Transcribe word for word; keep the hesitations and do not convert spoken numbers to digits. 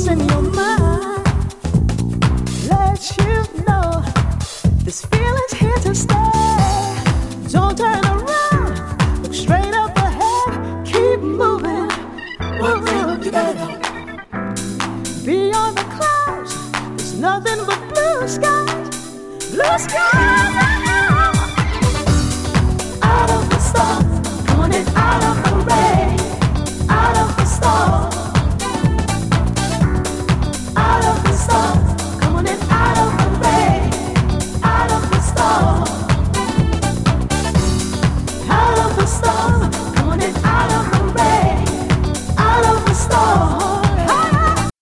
in your mind. Let you know this feeling's here to stay. Don't turn around, look straight up ahead, keep moving. One thing you gotta know, beyond the clouds, there's nothing but blue skies, blue skies. Out of the storm, coming out of